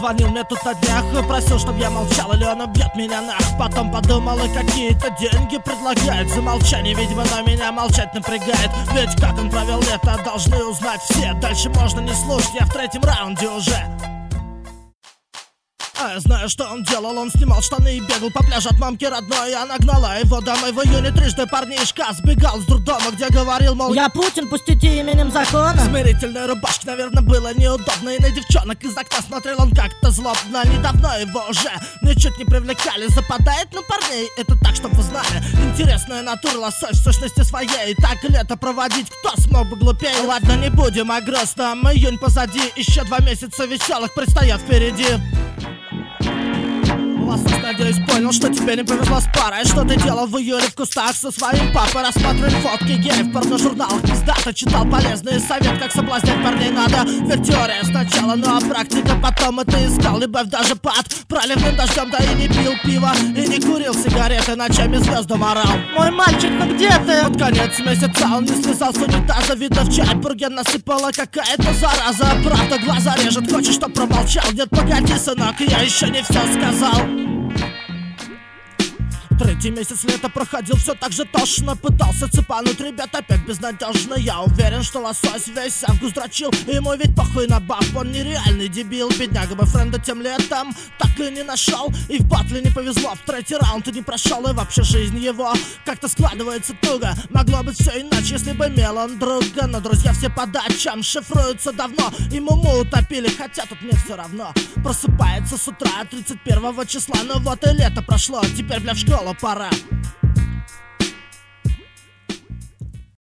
Звонил мне тут на днях, просил, чтоб я молчал, или он убьет меня нах. Потом подумал, и какие-то деньги предлагает за молчание, видимо, но меня молчать напрягает. Ведь как он провел лето, должны узнать все. Дальше можно не слушать, я в третьем раунде уже. А я знаю, что он делал, он снимал штаны и бегал по пляжу от мамки родной. Она гнала его домой в июне трижды, парнишка сбегал с дурдома, где говорил, мол, я Путин, пустите именем закона. В смирительной рубашке, наверное, было неудобно. И на девчонок из окна смотрел он как-то злобно. Недавно его уже ничуть не привлекали. Западает на парней, это так, чтоб вы знали. Интересная натура, лосось в сущности своей. Так лето проводить, кто смог бы глупее? Ладно, не будем о грустном, июнь позади. Еще 2 месяца веселых предстоят впереди. Лосось, надеюсь, понял, что тебе не повезло с парой. Что ты делал в июле в кустах со своим папой? Рассматривали фотки геев в порножурналах. Пиздато читал полезный совет, как соблазнять парней надо. Ведь теория сначала, ну а практика потом. И ты искал любовь даже под проливным дождем. Да и не пил пиво, и не курил сигареты, ночами звездам орал. Мой мальчик, ну где ты? Под конец месяца он не слезал с унитаза. Видно, в чай бурген насыпала какая-то зараза. Правда, глаза режет, хочешь, чтоб промолчал? Нет, погоди, сынок, я еще не все сказал. Третий месяц лета проходил все так же тошно. Пытался цепануть ребят опять безнадежно. Я уверен, что лосось весь август дрочил. Ему ведь похуй на баб, он нереальный дебил. Бедняга бойфренда тем летом так и не нашел. И в батле не повезло, в третий раунд и не прошел. И вообще жизнь его как-то складывается туго. Могло быть все иначе, если бы имел он друга. Но друзья все по дачам шифруются давно. И муму утопили, хотя тут мне все равно. Просыпается с утра 31 числа. Ну вот и лето прошло, теперь бля в школу пора.